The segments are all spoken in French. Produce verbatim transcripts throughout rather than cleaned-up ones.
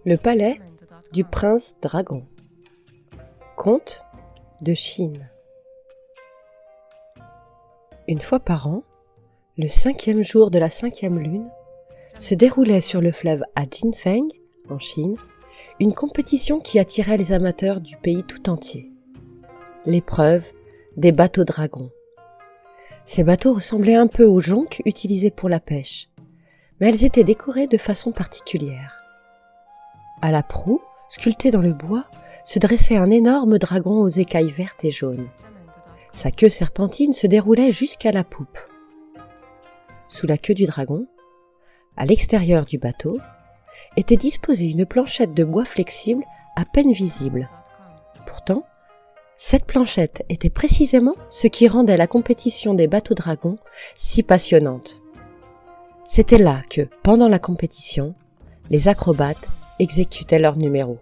Le palais du prince dragon. Conte de Chine. Une fois par an, le cinquième jour de la cinquième lune, se déroulait sur le fleuve à Jinfeng, en Chine, une compétition qui attirait les amateurs du pays tout entier. L'épreuve des bateaux dragons. Ces bateaux ressemblaient un peu aux jonques utilisées pour la pêche, mais elles étaient décorées de façon particulière. À la proue, sculptée dans le bois, se dressait un énorme dragon aux écailles vertes et jaunes. Sa queue serpentine se déroulait jusqu'à la poupe. Sous la queue du dragon, à l'extérieur du bateau, était disposée une planchette de bois flexible à peine visible. Pourtant, cette planchette était précisément ce qui rendait la compétition des bateaux dragons si passionnante. C'était là que, pendant la compétition, les acrobates exécutaient leurs numéros.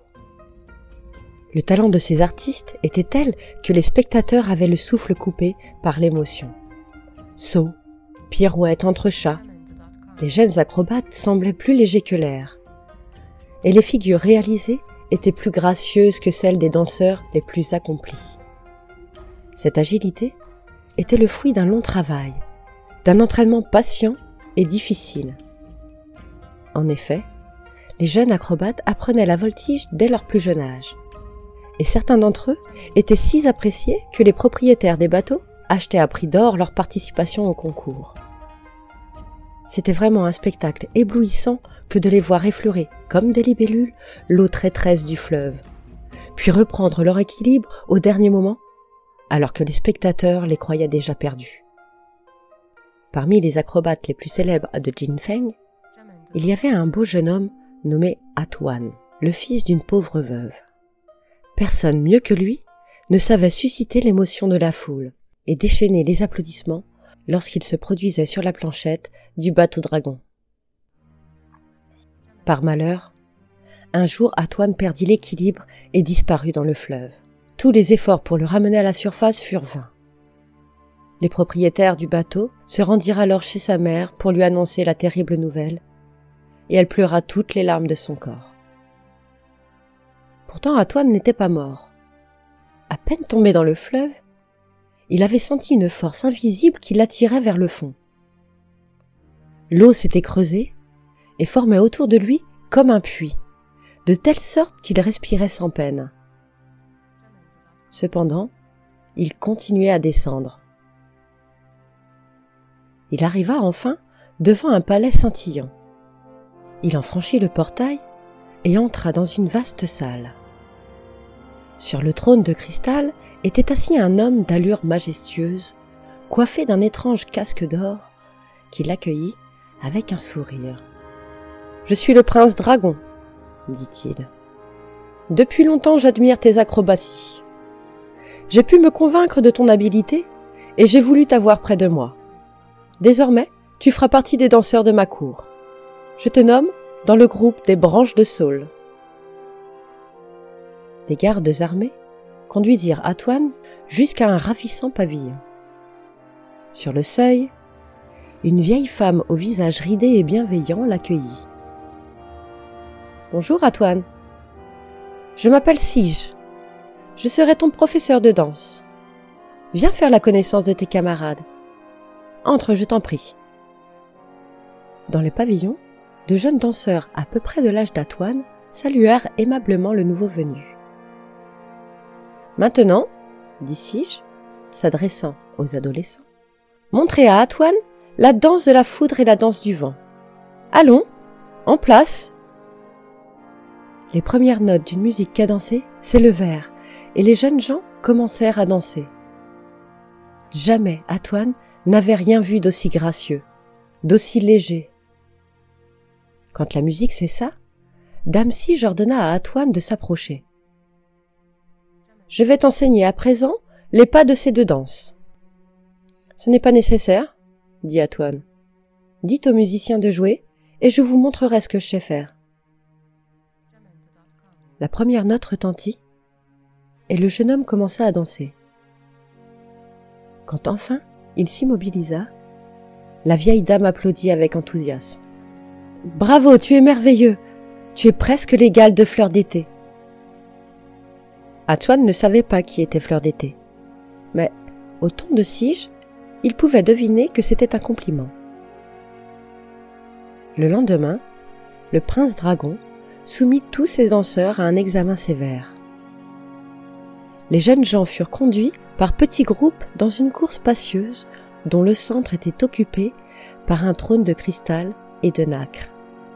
Le talent de ces artistes était tel que les spectateurs avaient le souffle coupé par l'émotion. Sauts, pirouettes entre chats, les jeunes acrobates semblaient plus légers que l'air, et les figures réalisées étaient plus gracieuses que celles des danseurs les plus accomplis. Cette agilité était le fruit d'un long travail, d'un entraînement patient et difficile. En effet, les jeunes acrobates apprenaient la voltige dès leur plus jeune âge, et certains d'entre eux étaient si appréciés que les propriétaires des bateaux achetaient à prix d'or leur participation au concours. C'était vraiment un spectacle éblouissant que de les voir effleurer, comme des libellules, l'eau traîtresse du fleuve, puis reprendre leur équilibre au dernier moment, alors que les spectateurs les croyaient déjà perdus. Parmi les acrobates les plus célèbres de Jinfeng, il y avait un beau jeune homme nommé Atuan, le fils d'une pauvre veuve. Personne mieux que lui ne savait susciter l'émotion de la foule et déchaîner les applaudissements lorsqu'il se produisait sur la planchette du bateau dragon. Par malheur, un jour Atuan perdit l'équilibre et disparut dans le fleuve. Tous les efforts pour le ramener à la surface furent vains. Les propriétaires du bateau se rendirent alors chez sa mère pour lui annoncer la terrible nouvelle, et elle pleura toutes les larmes de son corps. Pourtant Atuan n'était pas mort. À peine tombé dans le fleuve, il avait senti une force invisible qui l'attirait vers le fond. L'eau s'était creusée et formait autour de lui comme un puits, de telle sorte qu'il respirait sans peine. Cependant, il continuait à descendre. Il arriva enfin devant un palais scintillant. Il en franchit le portail et entra dans une vaste salle. Sur le trône de cristal était assis un homme d'allure majestueuse, coiffé d'un étrange casque d'or, qui l'accueillit avec un sourire. « Je suis le prince dragon, » dit-il. « Depuis longtemps j'admire tes acrobaties. J'ai pu me convaincre de ton habileté et j'ai voulu t'avoir près de moi. Désormais, tu feras partie des danseurs de ma cour. Je te nomme dans le groupe des branches de saule. » Des gardes armés conduisirent Atuan jusqu'à un ravissant pavillon. Sur le seuil, une vieille femme au visage ridé et bienveillant l'accueillit. « Bonjour Atuan, je m'appelle Sige. Je serai ton professeur de danse. Viens faire la connaissance de tes camarades. Entre, je t'en prie. » Dans le pavillon, de jeunes danseurs à peu près de l'âge d'Atuan saluèrent aimablement le nouveau venu. « Maintenant, » dit Sige, s'adressant aux adolescents, « montrez à Atuan la danse de la foudre et la danse du vent. Allons, en place !» Les premières notes d'une musique cadencée s'élevèrent et les jeunes gens commencèrent à danser. Jamais Atuan n'avait rien vu d'aussi gracieux, d'aussi léger. Quand la musique cessa, Dame Sige ordonna à Atuan de s'approcher. « Je vais t'enseigner à présent les pas de ces deux danses. »« Ce n'est pas nécessaire, » dit Atuan. « Dites aux musiciens de jouer et je vous montrerai ce que je sais faire. » La première note retentit et le jeune homme commença à danser. Quand enfin il s'immobilisa, la vieille dame applaudit avec enthousiasme. « Bravo, tu es merveilleux! tu es presque l'égal de Fleur d'été. » Antoine ne savait pas qui était Fleur d'été, mais au ton de Sige, il pouvait deviner que c'était un compliment. Le lendemain, le prince dragon soumit tous ses danseurs à un examen sévère. Les jeunes gens furent conduits par petits groupes dans une cour spacieuse dont le centre était occupé par un trône de cristal et de nacre.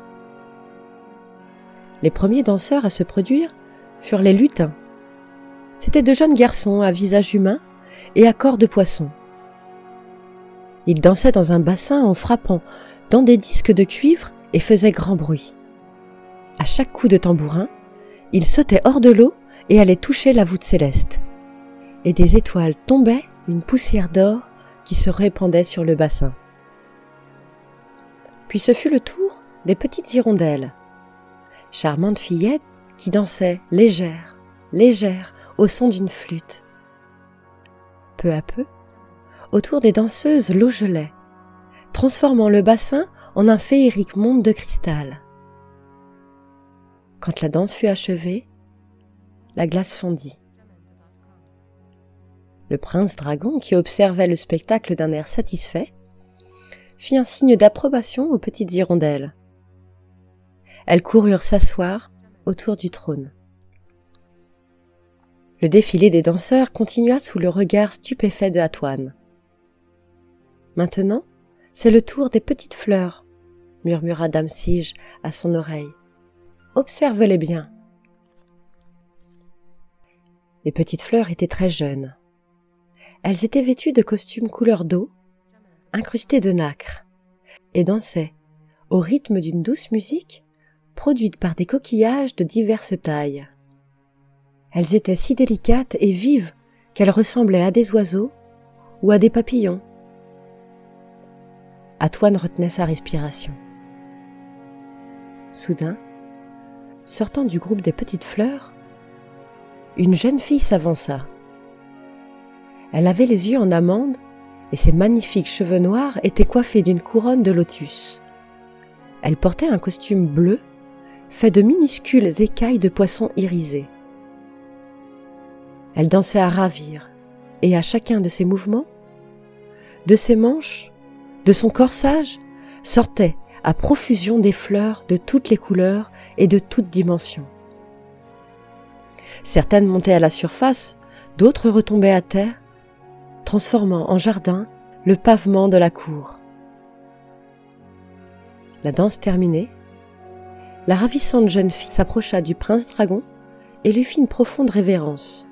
Les premiers danseurs à se produire furent les lutins. C'étaient de jeunes garçons à visage humain et à corps de poisson. Ils dansaient dans un bassin en frappant dans des disques de cuivre et faisaient grand bruit. À chaque coup de tambourin, ils sautaient hors de l'eau et allaient toucher la voûte céleste. Et des étoiles tombaient, une poussière d'or qui se répandait sur le bassin. Puis ce fut le tour des petites hirondelles, charmantes fillettes qui dansaient légères, légères au son d'une flûte. Peu à peu, autour des danseuses, l'eau gelait, transformant le bassin en un féerique monde de cristal. Quand la danse fut achevée, la glace fondit. Le prince dragon, qui observait le spectacle d'un air satisfait, fit un signe d'approbation aux petites hirondelles. Elles coururent s'asseoir autour du trône. Le défilé des danseurs continua sous le regard stupéfait de Antoine. « Maintenant, c'est le tour des petites fleurs, » murmura dame Sige à son oreille. « Observe-les bien. » Les petites fleurs étaient très jeunes. Elles étaient vêtues de costumes couleur d'eau, incrustés de nacre, et dansaient au rythme d'une douce musique produite par des coquillages de diverses tailles. Elles étaient si délicates et vives qu'elles ressemblaient à des oiseaux ou à des papillons. Antoine retenait sa respiration. Soudain, sortant du groupe des petites fleurs, une jeune fille s'avança. Elle avait les yeux en amande et ses magnifiques cheveux noirs étaient coiffés d'une couronne de lotus. Elle portait un costume bleu fait de minuscules écailles de poissons irisés. Elle dansait à ravir et à chacun de ses mouvements, de ses manches, de son corsage, sortaient à profusion des fleurs de toutes les couleurs et de toutes dimensions. Certaines montaient à la surface, d'autres retombaient à terre, transformant en jardin le pavement de la cour. La danse terminée, la ravissante jeune fille s'approcha du prince dragon et lui fit une profonde révérence.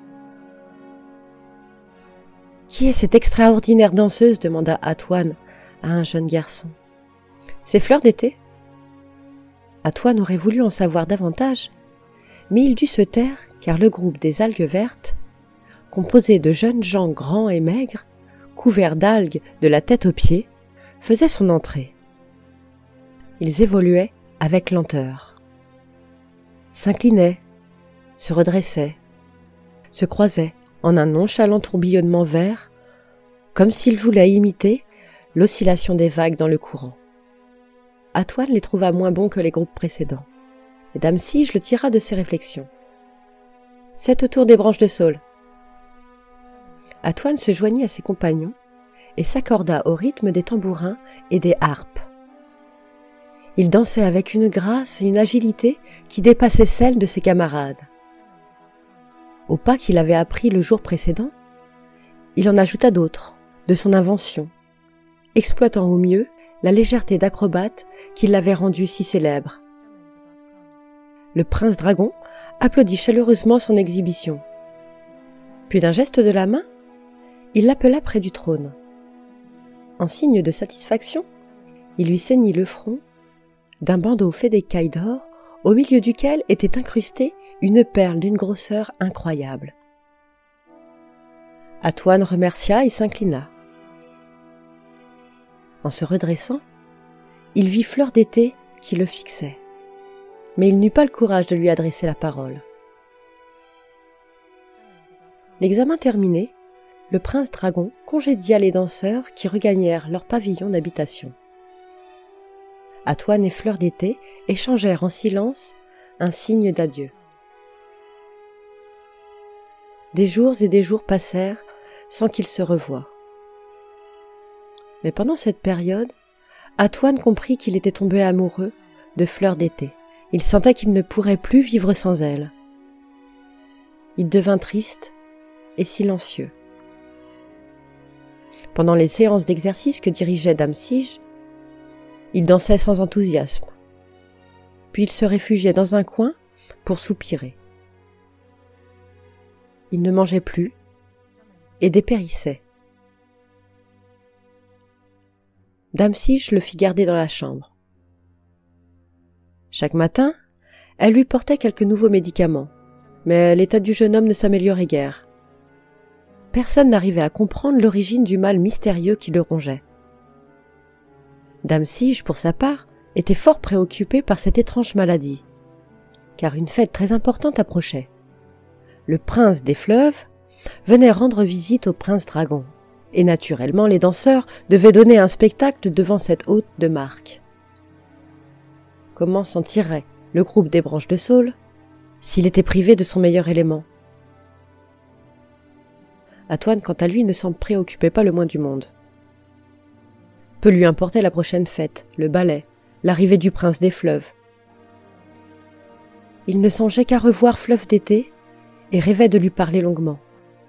« Qui est cette extraordinaire danseuse ?» demanda Antoine à un jeune garçon. « C'est Fleur d'été ?» Antoine aurait voulu en savoir davantage, mais il dut se taire car le groupe des algues vertes, composé de jeunes gens grands et maigres, couverts d'algues de la tête aux pieds, faisait son entrée. Ils évoluaient avec lenteur, s'inclinaient, se redressaient, se croisaient en un nonchalant tourbillonnement vert, comme s'ils voulaient imiter l'oscillation des vagues dans le courant. Antoine les trouva moins bons que les groupes précédents, et dame Sige le tira de ses réflexions. « C'est autour des branches de saule. » Antoine se joignit à ses compagnons et s'accorda au rythme des tambourins et des harpes. Il dansait avec une grâce et une agilité qui dépassaient celles de ses camarades. Aux pas qu'il avait appris le jour précédent, il en ajouta d'autres, de son invention, exploitant au mieux la légèreté d'acrobate qui l'avait rendu si célèbre. Le prince dragon applaudit chaleureusement son exhibition. Puis d'un geste de la main, il l'appela près du trône. En signe de satisfaction, il lui ceignit le front d'un bandeau fait d'écailles d'or au milieu duquel était incrustée une perle d'une grosseur incroyable. Antoine remercia et s'inclina. En se redressant, il vit Fleur d'été qui le fixait, mais il n'eut pas le courage de lui adresser la parole. L'examen terminé, le prince dragon congédia les danseurs qui regagnèrent leur pavillon d'habitation. Antoine et Fleur d'été échangèrent en silence un signe d'adieu. Des jours et des jours passèrent sans qu'ils se revoient. Mais pendant cette période, Antoine comprit qu'il était tombé amoureux de Fleur d'été. Il sentait qu'il ne pourrait plus vivre sans elle. Il devint triste et silencieux. Pendant les séances d'exercice que dirigeait Dame Sige, il dansait sans enthousiasme. Puis il se réfugiait dans un coin pour soupirer. Il ne mangeait plus et dépérissait. Dame Sige le fit garder dans la chambre. Chaque matin, elle lui portait quelques nouveaux médicaments, mais l'état du jeune homme ne s'améliorait guère. Personne n'arrivait à comprendre l'origine du mal mystérieux qui le rongeait. Dame Sige, pour sa part, était fort préoccupée par cette étrange maladie, car une fête très importante approchait. Le prince des fleuves venait rendre visite au prince dragon, et naturellement les danseurs devaient donner un spectacle devant cette hôte de marque. Comment s'en tirerait le groupe des branches de saule s'il était privé de son meilleur élément? Antoine, quant à lui, ne s'en préoccupait pas le moins du monde. Peu lui importait la prochaine fête, le ballet, l'arrivée du prince des fleuves. Il ne songeait qu'à revoir Fleuve d'été et rêvait de lui parler longuement.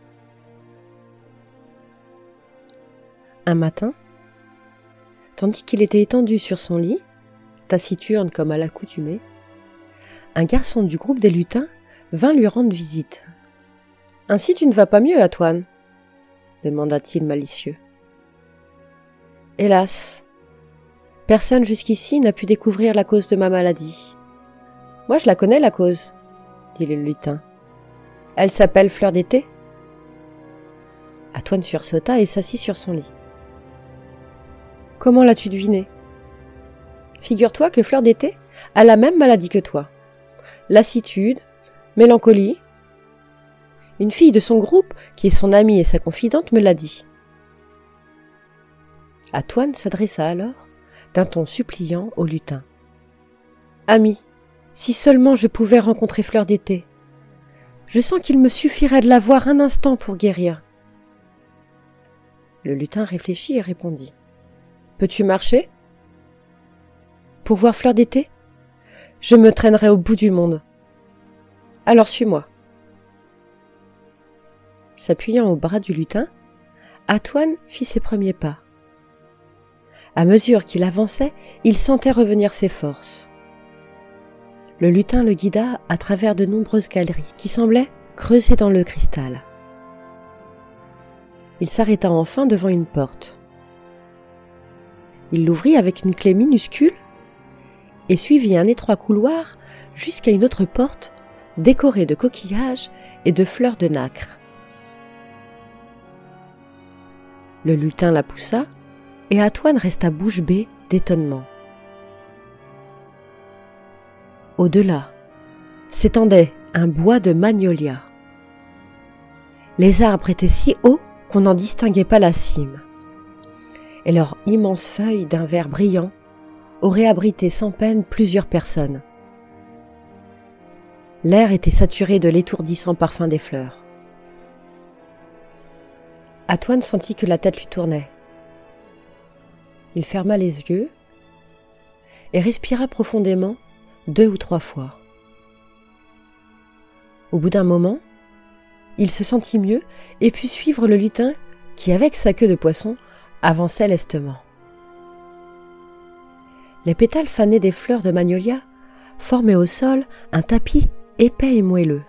Un matin, tandis qu'il était étendu sur son lit, taciturne comme à l'accoutumée, un garçon du groupe des lutins vint lui rendre visite. « Ainsi tu ne vas pas mieux, Antoine ?» demanda-t-il malicieux. « Hélas, personne jusqu'ici n'a pu découvrir la cause de ma maladie. Moi je la connais, la cause, dit le lutin. Elle s'appelle Fleur d'été. » Antoine sursauta et s'assit sur son lit. « Comment l'as-tu deviné ? Figure-toi que Fleur d'été a la même maladie que toi. Lassitude, mélancolie. Une fille de son groupe, qui est son amie et sa confidente, me l'a dit. » Antoine s'adressa alors, d'un ton suppliant, au lutin. « Ami, si seulement je pouvais rencontrer Fleur d'été. Je sens qu'il me suffirait de la voir un instant pour guérir. » Le lutin réfléchit et répondit. « Peux-tu marcher ? Pour voir Fleur d'été ? Je me traînerai au bout du monde. Alors suis-moi. » S'appuyant au bras du lutin, Antoine fit ses premiers pas. À mesure qu'il avançait, il sentait revenir ses forces. Le lutin le guida à travers de nombreuses galeries qui semblaient creusées dans le cristal. Il s'arrêta enfin devant une porte. Il l'ouvrit avec une clé minuscule et suivit un étroit couloir jusqu'à une autre porte décorée de coquillages et de fleurs de nacre. Le lutin la poussa et Antoine resta bouche bée d'étonnement. Au-delà s'étendait un bois de magnolias. Les arbres étaient si hauts qu'on n'en distinguait pas la cime, et leurs immenses feuilles d'un vert brillant auraient abrité sans peine plusieurs personnes. L'air était saturé de l'étourdissant parfum des fleurs. Antoine sentit que la tête lui tournait. Il ferma les yeux et respira profondément deux ou trois fois. Au bout d'un moment, il se sentit mieux et put suivre le lutin qui, avec sa queue de poisson, avançait lestement. Les pétales fanés des fleurs de magnolia formaient au sol un tapis épais et moelleux.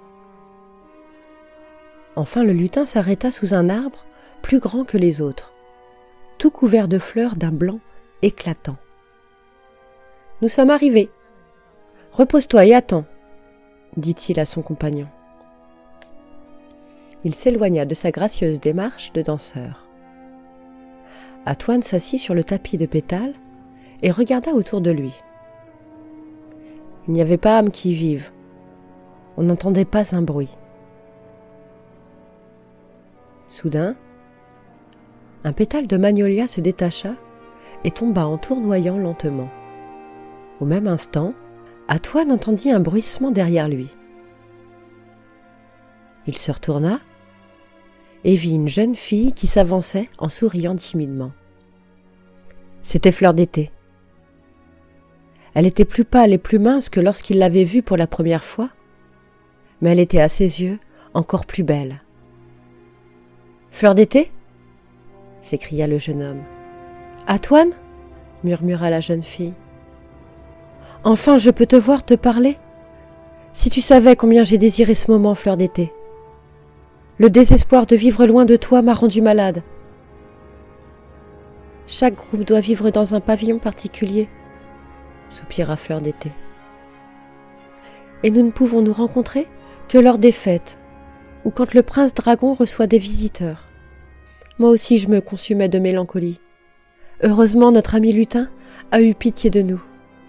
Enfin, le lutin s'arrêta sous un arbre plus grand que les autres, tout couvert de fleurs d'un blanc éclatant. « Nous sommes arrivés. Repose-toi et attends, » dit-il à son compagnon. Il s'éloigna de sa gracieuse démarche de danseur. Antoine s'assit sur le tapis de pétales et regarda autour de lui. Il n'y avait pas âme qui vive. On n'entendait pas un bruit. Soudain, un pétale de magnolia se détacha et tomba en tournoyant lentement. Au même instant, Antoine entendit un bruissement derrière lui. Il se retourna et vit une jeune fille qui s'avançait en souriant timidement. C'était Fleur d'été. Elle était plus pâle et plus mince que lorsqu'il l'avait vue pour la première fois, mais elle était à ses yeux encore plus belle. « Fleur d'été » s'écria le jeune homme. « Antoine » murmura la jeune fille. « Enfin, je peux te voir te parler. Si tu savais combien j'ai désiré ce moment, Fleur d'été. Le désespoir de vivre loin de toi m'a rendu malade. Chaque groupe doit vivre dans un pavillon particulier, soupira Fleur d'été. Et nous ne pouvons nous rencontrer que lors des fêtes, ou quand le prince dragon reçoit des visiteurs. Moi aussi je me consumais de mélancolie. Heureusement notre ami lutin a eu pitié de nous.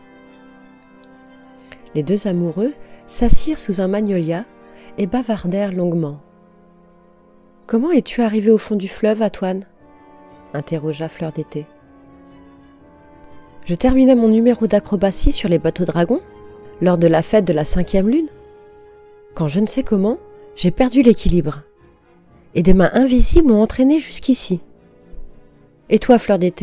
Les deux amoureux s'assirent sous un magnolia et bavardèrent longuement. « Comment es-tu arrivé au fond du fleuve, Antoine ?» interrogea Fleur d'été. « Je terminais mon numéro d'acrobatie sur les bateaux dragons lors de la fête de la cinquième lune, quand je ne sais comment, j'ai perdu l'équilibre, et des mains invisibles m'ont entraîné jusqu'ici. Et toi, Fleur d'été ?»«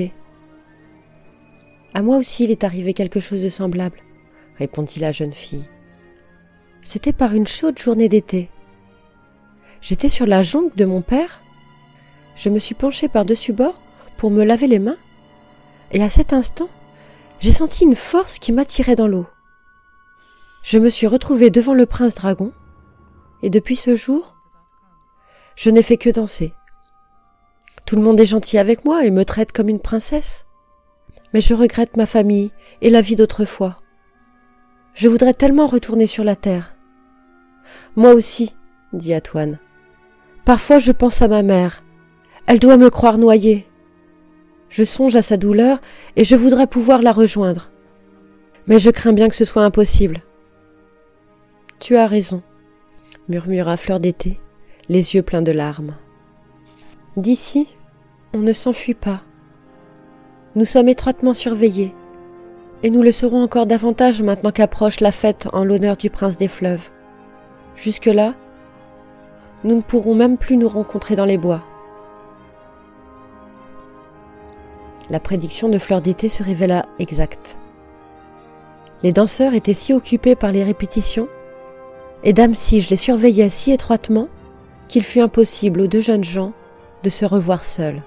À moi aussi il est arrivé quelque chose de semblable, » répondit la jeune fille. « C'était par une chaude journée d'été. J'étais sur la jonque de mon père. Je me suis penchée par-dessus bord pour me laver les mains, et à cet instant, j'ai senti une force qui m'attirait dans l'eau. Je me suis retrouvée devant le prince dragon, et depuis ce jour, je n'ai fait que danser. Tout le monde est gentil avec moi et me traite comme une princesse, mais je regrette ma famille et la vie d'autrefois. Je voudrais tellement retourner sur la terre. »« Moi aussi, » dit Antoine. « Parfois je pense à ma mère. Elle doit me croire noyée. Je songe à sa douleur et je voudrais pouvoir la rejoindre. Mais je crains bien que ce soit impossible. »« Tu as raison, » murmura Fleur d'été, les yeux pleins de larmes. « D'ici, on ne s'enfuit pas. Nous sommes étroitement surveillés, et nous le serons encore davantage maintenant qu'approche la fête en l'honneur du prince des fleuves. Jusque-là, nous ne pourrons même plus nous rencontrer dans les bois. » La prédiction de Fleur d'été se révéla exacte. Les danseurs étaient si occupés par les répétitions, et Dame Sige les surveillait si étroitement qu'il fut impossible aux deux jeunes gens de se revoir seuls.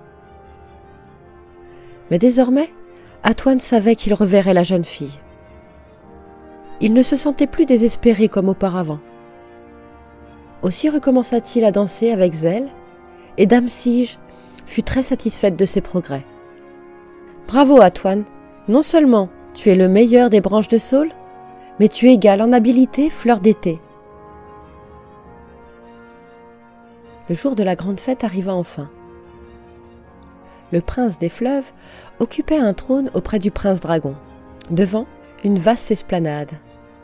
Mais désormais, Antoine savait qu'il reverrait la jeune fille. Il ne se sentait plus désespéré comme auparavant. Aussi recommença-t-il à danser avec zèle, et Dame Sige fut très satisfaite de ses progrès. « Bravo, Antoine, non seulement tu es le meilleur des branches de saule, mais tu égales en habileté Fleur d'été. » Le jour de la grande fête arriva enfin. Le prince des fleuves occupait un trône auprès du prince dragon, devant une vaste esplanade.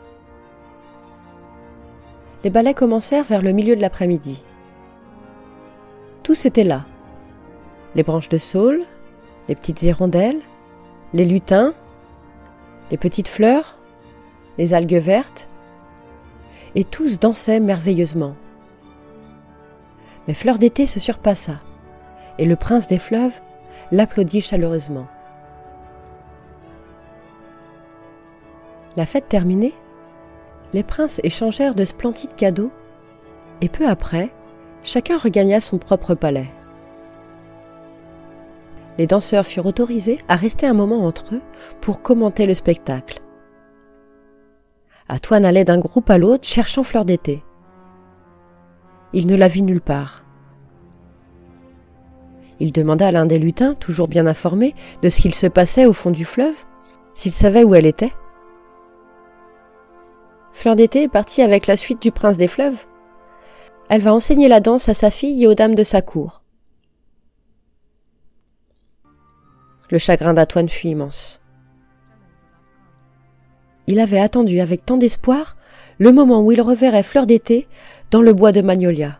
Les ballets commencèrent vers le milieu de l'après-midi. Tous étaient là. Les branches de saule, les petites hirondelles, les lutins, les petites fleurs, les algues vertes, et tous dansaient merveilleusement. Mais Fleur d'été se surpassa, et le prince des fleuves l'applaudit chaleureusement. La fête terminée, les princes échangèrent de splendides cadeaux, et peu après, chacun regagna son propre palais. Les danseurs furent autorisés à rester un moment entre eux pour commenter le spectacle. Antoine allait d'un groupe à l'autre cherchant Fleur d'été. Il ne la vit nulle part. Il demanda à l'un des lutins, toujours bien informé de ce qu'il se passait au fond du fleuve, s'il savait où elle était. « Fleur d'été est partie avec la suite du prince des fleuves. Elle va enseigner la danse à sa fille et aux dames de sa cour. » Le chagrin d'Antoine fut immense. Il avait attendu avec tant d'espoir le moment où il reverrait Fleur d'été dans le bois de magnolia.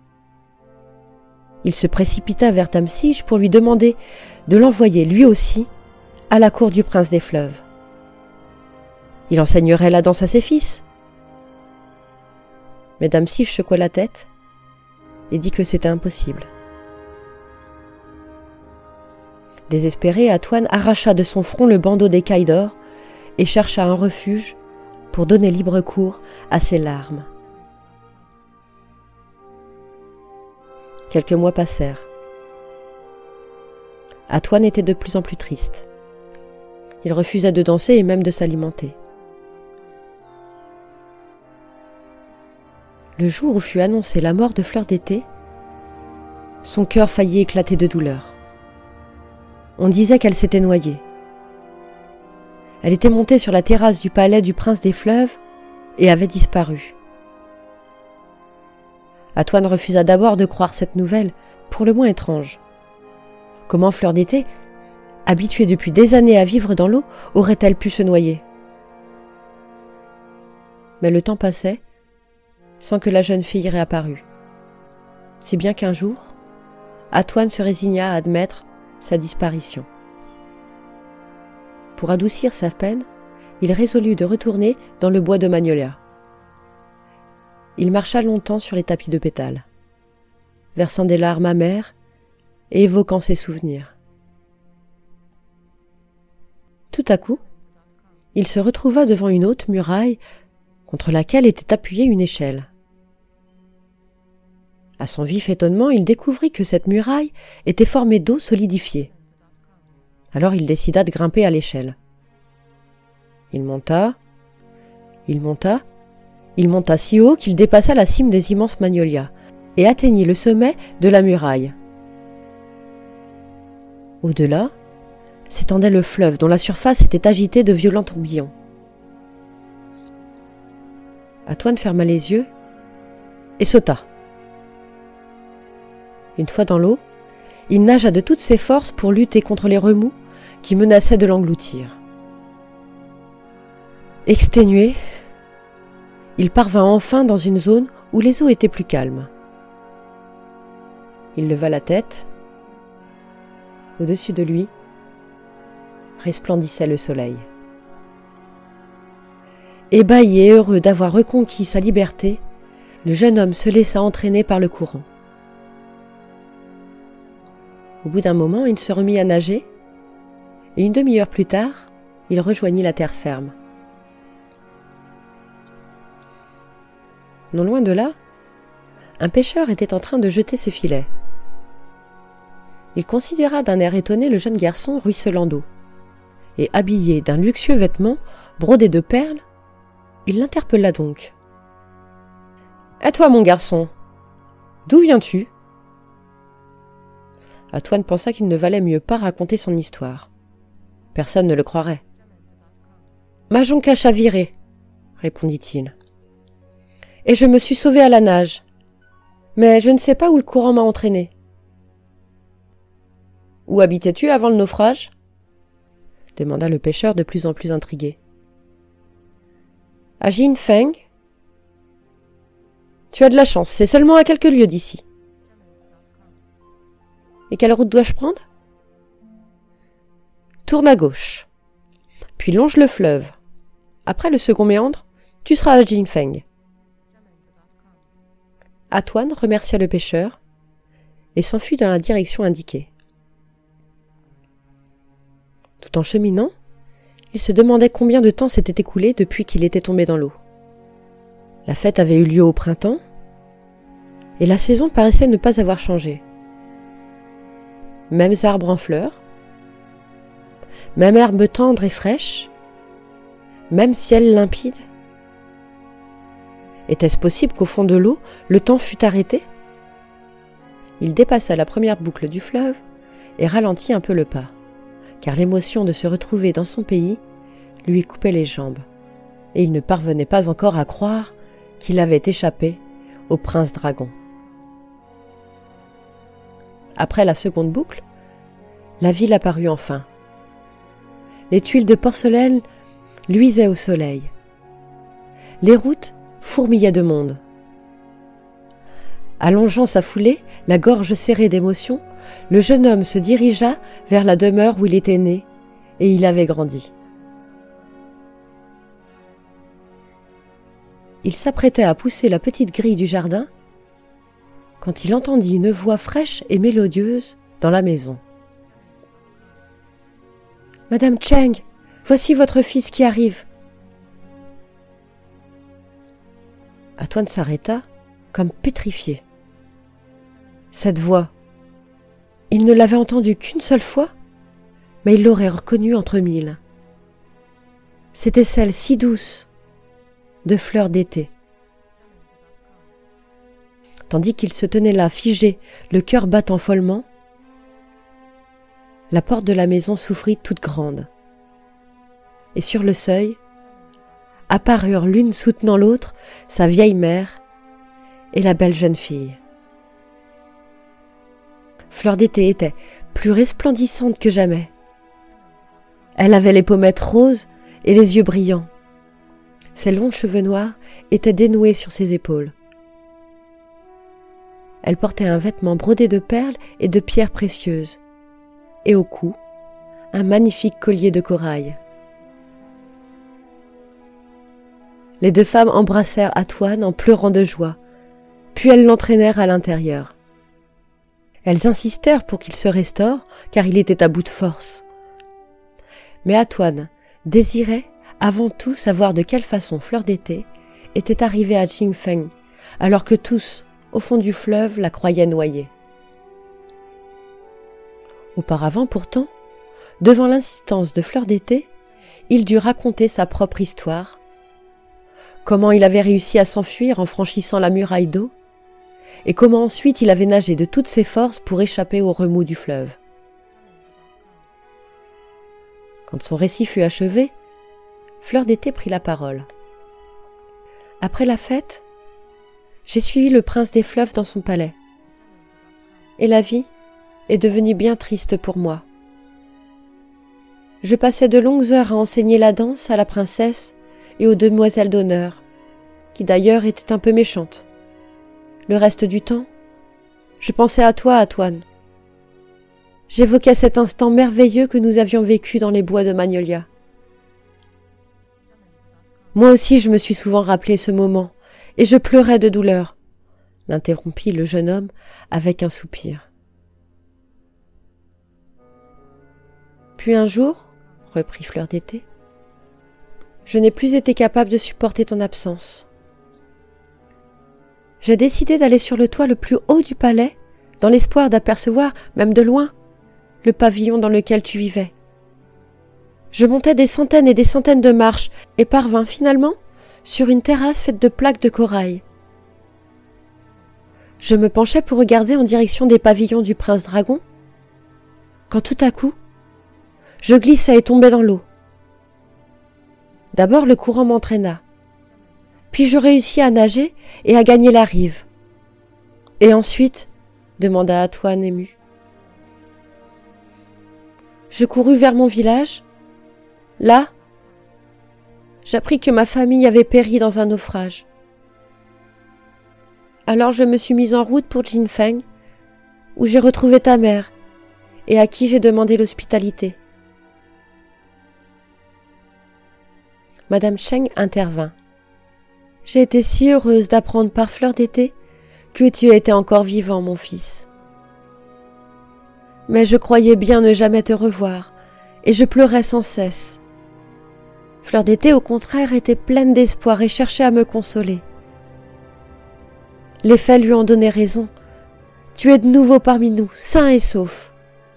Il se précipita vers Dame Sige pour lui demander de l'envoyer lui aussi à la cour du prince des fleuves. Il enseignerait la danse à ses fils. Mais Dame Sif secoua la tête et dit que c'était impossible. Désespéré, Atoine arracha de son front le bandeau d'écailles d'or et chercha un refuge pour donner libre cours à ses larmes. Quelques mois passèrent. Atoine était de plus en plus triste. Il refusait de danser et même de s'alimenter. Le jour où fut annoncée la mort de Fleur d'été, son cœur faillit éclater de douleur. On disait qu'elle s'était noyée. Elle était montée sur la terrasse du palais du prince des fleuves et avait disparu. Atoine refusa d'abord de croire cette nouvelle, pour le moins étrange. Comment Fleur d'été, habituée depuis des années à vivre dans l'eau, aurait-elle pu se noyer? Mais le temps passait, sans que la jeune fille réapparût. Si bien qu'un jour, Atoine se résigna à admettre sa disparition. Pour adoucir sa peine, il résolut de retourner dans le bois de Magnolia. Il marcha longtemps sur les tapis de pétales, versant des larmes amères et évoquant ses souvenirs. Tout à coup, il se retrouva devant une haute muraille contre laquelle était appuyée une échelle. À son vif étonnement, il découvrit que cette muraille était formée d'eau solidifiée. Alors il décida de grimper à l'échelle. Il monta, il monta, il monta si haut qu'il dépassa la cime des immenses magnolias et atteignit le sommet de la muraille. Au-delà, s'étendait le fleuve dont la surface était agitée de violents tourbillons. Atoine ferma les yeux et sauta. Une fois dans l'eau, il nagea de toutes ses forces pour lutter contre les remous qui menaçaient de l'engloutir. Exténué, il parvint enfin dans une zone où les eaux étaient plus calmes. Il leva la tête. Au-dessus de lui, resplendissait le soleil. Ébahi et heureux d'avoir reconquis sa liberté, le jeune homme se laissa entraîner par le courant. Au bout d'un moment, il se remit à nager, et une demi-heure plus tard, il rejoignit la terre ferme. Non loin de là, un pêcheur était en train de jeter ses filets. Il considéra d'un air étonné le jeune garçon ruisselant d'eau, et habillé d'un luxueux vêtement brodé de perles, il l'interpella donc. « Et toi, mon garçon, d'où viens-tu » Atoine pensa qu'il ne valait mieux pas raconter son histoire. Personne ne le croirait. « Ma jonque a chaviré, » répondit-il. « Et je me suis sauvé à la nage, mais je ne sais pas où le courant m'a entraîné. »« Où habitais-tu avant le naufrage ?» demanda le pêcheur de plus en plus intrigué. « À Jinfeng. »« Tu as de la chance, c'est seulement à quelques lieues d'ici. »« Et quelle route dois-je prendre ?»« Tourne à gauche, puis longe le fleuve. Après le second méandre, tu seras à Jinfeng. » Atoine remercia le pêcheur et s'enfuit dans la direction indiquée. Tout en cheminant, il se demandait combien de temps s'était écoulé depuis qu'il était tombé dans l'eau. La fête avait eu lieu au printemps, et la saison paraissait ne pas avoir changé. Mêmes arbres en fleurs, même herbe tendre et fraîche, même ciel limpide. Était-ce possible qu'au fond de l'eau, le temps fût arrêté ? Il dépassa la première boucle du fleuve et ralentit un peu le pas, car l'émotion de se retrouver dans son pays lui coupait les jambes, et il ne parvenait pas encore à croire qu'il avait échappé au prince dragon. Après la seconde boucle, la ville apparut enfin. Les tuiles de porcelaine luisaient au soleil. Les routes fourmillaient de monde. Allongeant sa foulée, la gorge serrée d'émotion, le jeune homme se dirigea vers la demeure où il était né et il avait grandi. Il s'apprêtait à pousser la petite grille du jardin quand il entendit une voix fraîche et mélodieuse dans la maison. « Madame Cheng, voici votre fils qui arrive. » Antoine s'arrêta, comme pétrifié. Cette voix, il ne l'avait entendue qu'une seule fois, mais il l'aurait reconnue entre mille. C'était celle si douce de Fleur d'été. Tandis qu'il se tenait là, figé, le cœur battant follement, la porte de la maison s'ouvrit toute grande. Et sur le seuil, apparurent l'une soutenant l'autre, sa vieille mère et la belle jeune fille. Fleur d'été était plus resplendissante que jamais. Elle avait les pommettes roses et les yeux brillants. Ses longs cheveux noirs étaient dénoués sur ses épaules. Elle portait un vêtement brodé de perles et de pierres précieuses, et au cou, un magnifique collier de corail. Les deux femmes embrassèrent Antoine en pleurant de joie, puis elles l'entraînèrent à l'intérieur. Elles insistèrent pour qu'il se restaure, car il était à bout de force. Mais Antoine désirait avant tout savoir de quelle façon Fleur d'été était arrivée à Jingfeng, alors que tous, au fond du fleuve, la croyaient noyée. Auparavant pourtant, devant l'insistance de Fleur d'été, il dut raconter sa propre histoire, comment il avait réussi à s'enfuir en franchissant la muraille d'eau, et comment ensuite il avait nagé de toutes ses forces pour échapper aux remous du fleuve. Quand son récit fut achevé, Fleur d'été prit la parole. Après la fête, j'ai suivi le prince des fleuves dans son palais. Et la vie est devenue bien triste pour moi. Je passais de longues heures à enseigner la danse à la princesse et aux demoiselles d'honneur, qui d'ailleurs étaient un peu méchantes. Le reste du temps, je pensais à toi, Antoine. J'évoquais cet instant merveilleux que nous avions vécu dans les bois de Magnolia. Moi aussi je me suis souvent rappelé ce moment, et je pleurais de douleur, l'interrompit le jeune homme avec un soupir. Puis un jour, reprit Fleur d'été, je n'ai plus été capable de supporter ton absence. J'ai décidé d'aller sur le toit le plus haut du palais, dans l'espoir d'apercevoir, même de loin, le pavillon dans lequel tu vivais. Je montais des centaines et des centaines de marches et parvins finalement sur une terrasse faite de plaques de corail. Je me penchais pour regarder en direction des pavillons du prince dragon, quand tout à coup, je glissais et tombais dans l'eau. D'abord le courant m'entraîna, puis je réussis à nager et à gagner la rive. Et ensuite, demanda Antoine ému. Je courus vers mon village. Là, j'appris que ma famille avait péri dans un naufrage. Alors je me suis mise en route pour Jingfeng, où j'ai retrouvé ta mère et à qui j'ai demandé l'hospitalité. Madame Cheng intervint. J'ai été si heureuse d'apprendre par Fleur d'été que tu étais encore vivant, mon fils. Mais je croyais bien ne jamais te revoir, et je pleurais sans cesse. Fleur d'été, au contraire, était pleine d'espoir et cherchait à me consoler. Les faits lui ont donné raison. Tu es de nouveau parmi nous, sain et sauf.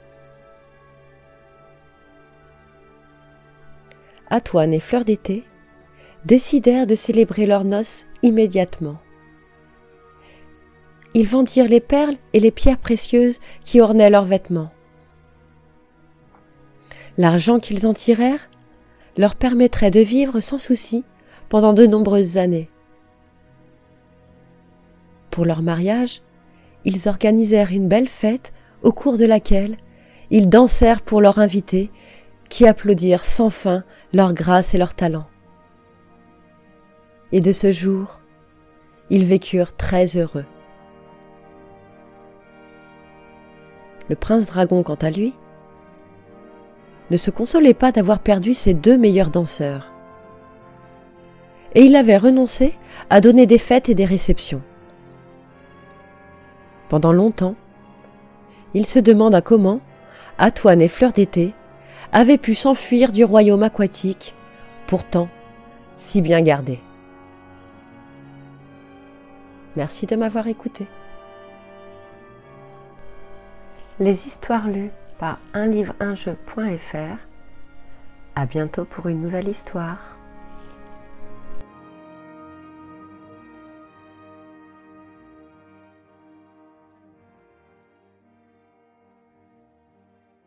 Antoine et Fleur d'été décidèrent de célébrer leurs noces immédiatement. Ils vendirent les perles et les pierres précieuses qui ornaient leurs vêtements. L'argent qu'ils en tirèrent leur permettrait de vivre sans souci pendant de nombreuses années. Pour leur mariage, ils organisèrent une belle fête au cours de laquelle ils dansèrent pour leurs invités qui applaudirent sans fin leur grâce et leur talent. Et de ce jour, ils vécurent très heureux. Le prince dragon, quant à lui, ne se consolait pas d'avoir perdu ses deux meilleurs danseurs. et il avait renoncé à donner des fêtes et des réceptions. Pendant longtemps, il se demanda comment Atoine et Fleur d'été avaient pu s'enfuir du royaume aquatique, pourtant si bien gardé. Merci de m'avoir écouté. Les histoires lues par un livre un jeu point f r. À bientôt pour une nouvelle histoire.